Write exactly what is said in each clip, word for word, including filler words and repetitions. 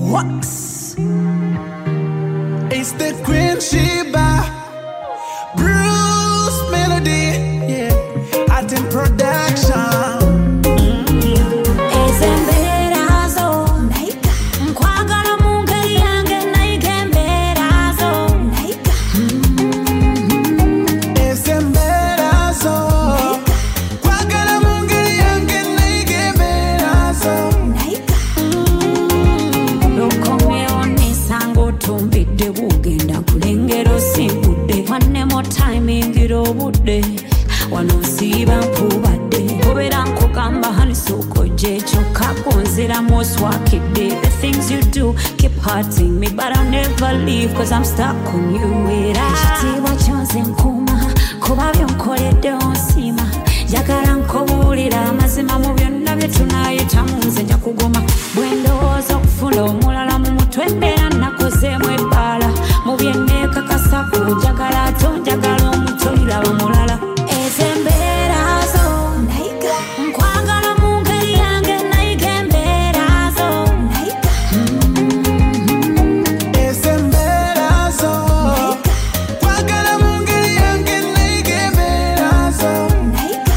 Wax. It's the Queen Sheba, Bruce Melody, yeah, Atem Production. The things you do keep hurting me, but I'll never leave, cause I'm stuck on you. Ekitiibwa kyonze nkuuma kuba byonkoledde onsima, njagala nkubuulira amazima mu byonna bye tunayitamu, nze nja kuguma bwe ndowooza okufuna omulala mu mutwe mbeera nakozeemu ebbaala mu bye neekakasako, njagala ate onjagala omutulira bamulala. Ezo embeera zo nayiga nkwagala mu ngeri yange, nayiga embeera zo nayiga Ezo embeera zo kwagala mu ngeri yange, nayiga embeera zo nayiga.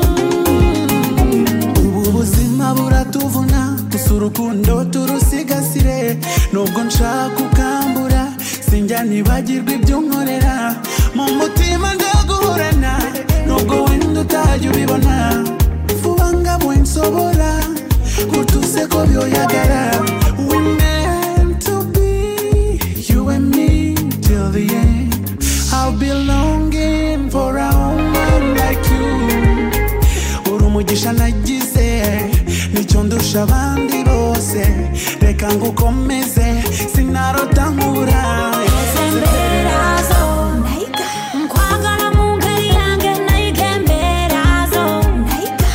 Ubu buzima buratuvuna, gusa urukundo turusigasire, nubwo nshaka ukambura sinjya nibagirwa ibyo unkorera, mu mutima ndaguhorana nubwo wenda utajya ubibona, vuba nga bwe nsobora utuseko byoyagara. We meant to be, you and me till the end. I'll be longing for a woman like you. Uri umugisha nagize, nicyo ndusha abandi bose, reka ngukomeze sinarota nkura. Ezo embeera zo nayiga nkwagala mu ngeri yange, nayiga embeera zo nayiga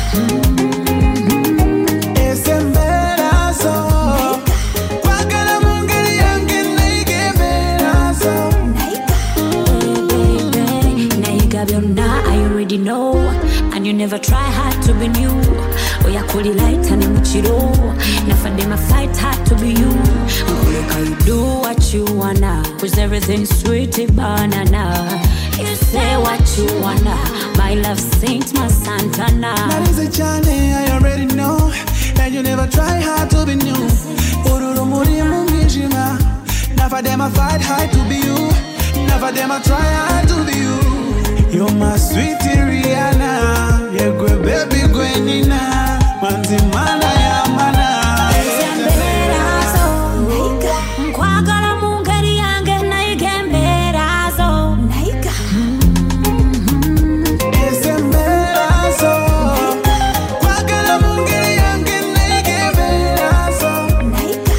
Ezo embeera zo kwagala mu ngeri yange, nayiga embeera zo nayiga. Nayiga byonna, I already know, and you never try hard to be new. Oyakuliraita ne mukiro, nafadde my fight hard to be you. Nkuleka you do what you wanna, cause everything's sweet banana. You say what you wanna, my love Saint my Santana. That is a journey I already know, and you never try hard to be new. Ururu muri mu mwijima, never them I fight hard to be you, never them I try hard to be you. You're my sweetie Rihanna, yeah gwe baby gwe Nina, manzi mana ya mana. Ezo embeera zo nayiga nkwagala mu ngeri yange, nayiga embeera zo nayiga Ezo embeera zo kwagala mu ngeri yange, nayiga embeera zo nayiga.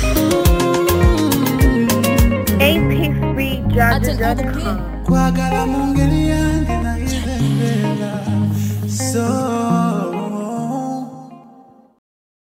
A P three Jazzy dot com. kwagala mu ngeri yange, nayiga embeera zo.